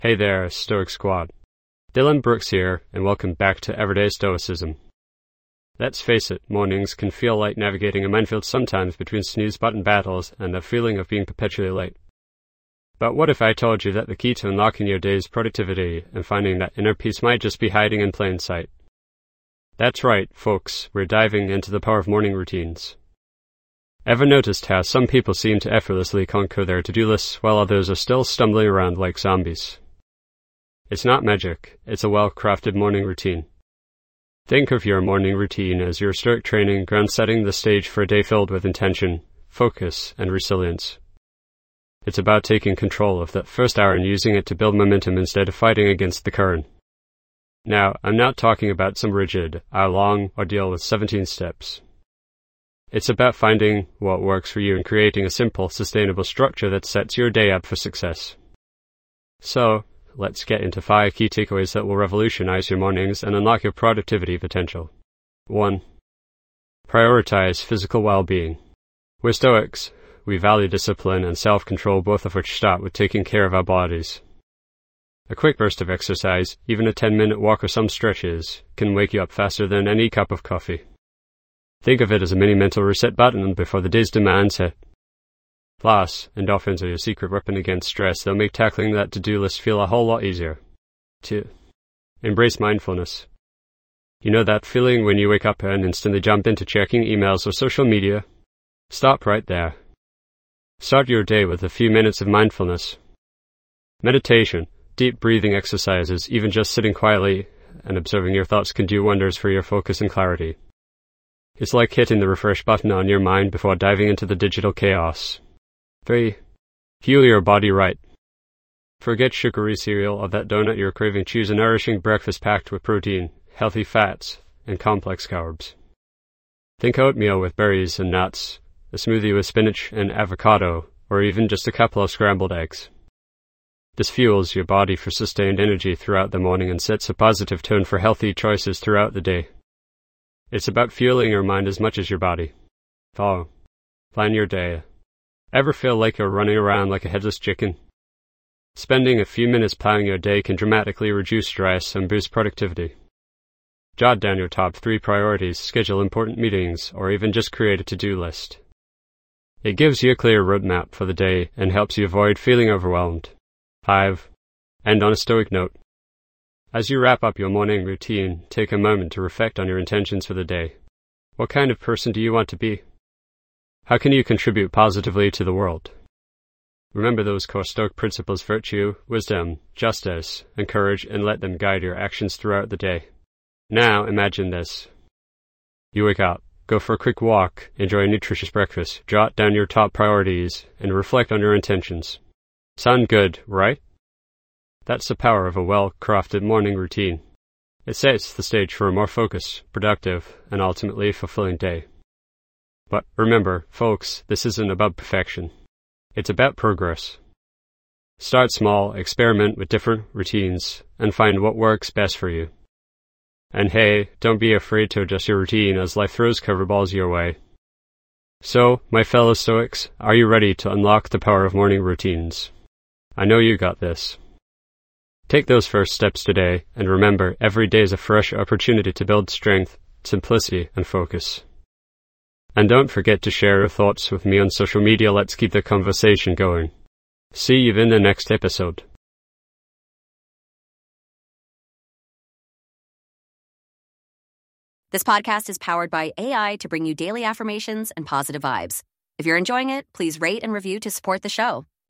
Hey there, Stoic Squad. Dylan Brooks here, and welcome back to Everyday Stoicism. Let's face it, mornings can feel like navigating a minefield sometimes between snooze-button battles and the feeling of being perpetually late. But what if I told you that the key to unlocking your day's productivity and finding that inner peace might just be hiding in plain sight? That's right, folks, we're diving into the power of morning routines. Ever noticed how some people seem to effortlessly conquer their to-do lists while others are still stumbling around like zombies? It's not magic, it's a well-crafted morning routine. Think of your morning routine as your Stoic training ground setting the stage for a day filled with intention, focus, and resilience. It's about taking control of that first hour and using it to build momentum instead of fighting against the current. Now, I'm not talking about some rigid, hour-long ordeal with 17 steps. It's about finding what works for you and creating a simple, sustainable structure that sets your day up for success. So, let's get into 5 key takeaways that will revolutionize your mornings and unlock your productivity potential. 1. Prioritize physical well-being. We're Stoics. We value discipline and self-control, both of which start with taking care of our bodies. A quick burst of exercise, even a 10-minute walk or some stretches, can wake you up faster than any cup of coffee. Think of it as a mini mental reset button before the day's demands hit. Plus, endorphins are your secret weapon against stress. They'll make tackling that to-do list feel a whole lot easier. 2. Embrace mindfulness. You know that feeling when you wake up and instantly jump into checking emails or social media? Stop right there. Start your day with a few minutes of mindfulness. Meditation, deep breathing exercises, even just sitting quietly and observing your thoughts can do wonders for your focus and clarity. It's like hitting the refresh button on your mind before diving into the digital chaos. 3. Fuel your body right. Forget sugary cereal or that donut you're craving. Choose a nourishing breakfast packed with protein, healthy fats, and complex carbs. Think oatmeal with berries and nuts, a smoothie with spinach and avocado, or even just a couple of scrambled eggs. This fuels your body for sustained energy throughout the morning and sets a positive tone for healthy choices throughout the day. It's about fueling your mind as much as your body. 4. Plan your day. Ever feel like you're running around like a headless chicken? Spending a few minutes planning your day can dramatically reduce stress and boost productivity. Jot down your top 3 priorities, schedule important meetings, or even just create a to-do list. It gives you a clear roadmap for the day and helps you avoid feeling overwhelmed. 5. End on a Stoic note. As you wrap up your morning routine, take a moment to reflect on your intentions for the day. What kind of person do you want to be? How can you contribute positively to the world? Remember those core Stoic principles: virtue, wisdom, justice, and courage, and let them guide your actions throughout the day. Now imagine this. You wake up, go for a quick walk, enjoy a nutritious breakfast, jot down your top priorities, and reflect on your intentions. Sound good, right? That's the power of a well-crafted morning routine. It sets the stage for a more focused, productive, and ultimately fulfilling day. But remember, folks, this isn't about perfection. It's about progress. Start small, experiment with different routines, and find what works best for you. And hey, don't be afraid to adjust your routine as life throws curveballs your way. So, my fellow Stoics, are you ready to unlock the power of morning routines? I know you got this. Take those first steps today, and remember, every day is a fresh opportunity to build strength, simplicity, and focus. And don't forget to share your thoughts with me on social media. Let's keep the conversation going. See you in the next episode. This podcast is powered by AI to bring you daily affirmations and positive vibes. If you're enjoying it, please rate and review to support the show.